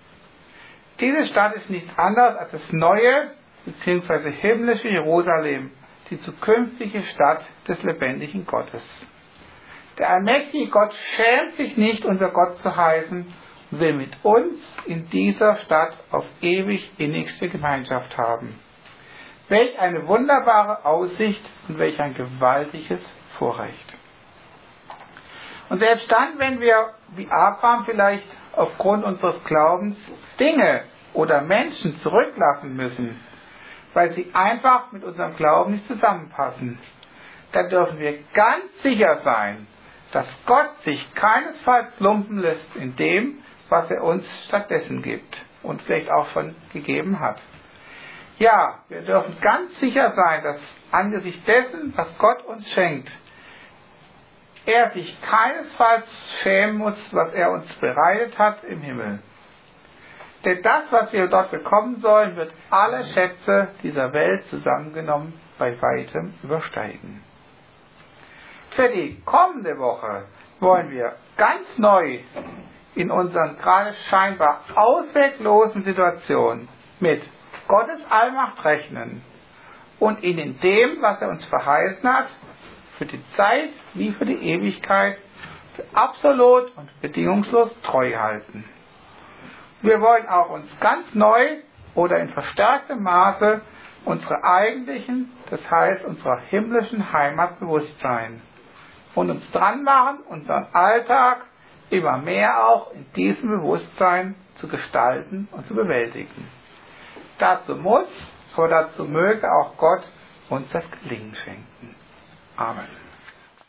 Diese Stadt ist nichts anderes als das neue bzw. himmlische Jerusalem, die zukünftige Stadt des lebendigen Gottes. Der allmächtige Gott schämt sich nicht, unser Gott zu heißen, und will mit uns in dieser Stadt auf ewig innigste Gemeinschaft haben. Welch eine wunderbare Aussicht und welch ein gewaltiges Vorrecht. Und selbst dann, wenn wir, wie Abraham vielleicht aufgrund unseres Glaubens, Dinge oder Menschen zurücklassen müssen, weil sie einfach mit unserem Glauben nicht zusammenpassen, dann dürfen wir ganz sicher sein, dass Gott sich keinesfalls lumpen lässt in dem, was er uns stattdessen gibt und vielleicht auch schon gegeben hat. Ja, wir dürfen ganz sicher sein, dass angesichts dessen, was Gott uns schenkt, er sich keinesfalls schämen muss, was er uns bereitet hat im Himmel. Denn das, was wir dort bekommen sollen, wird alle Schätze dieser Welt zusammengenommen bei weitem übersteigen. Für die kommende Woche wollen wir ganz neu in unseren gerade scheinbar ausweglosen Situationen mit Gottes Allmacht rechnen und ihn in dem, was er uns verheißen hat, für die Zeit wie für die Ewigkeit, für absolut und bedingungslos treu halten. Wir wollen auch uns ganz neu oder in verstärktem Maße unsere eigentlichen, das heißt unserer himmlischen Heimat bewusst sein und uns dran machen, unseren Alltag immer mehr auch in diesem Bewusstsein zu gestalten und zu bewältigen. Dazu muss oder dazu möge auch Gott uns das Gelingen schenken. Amen.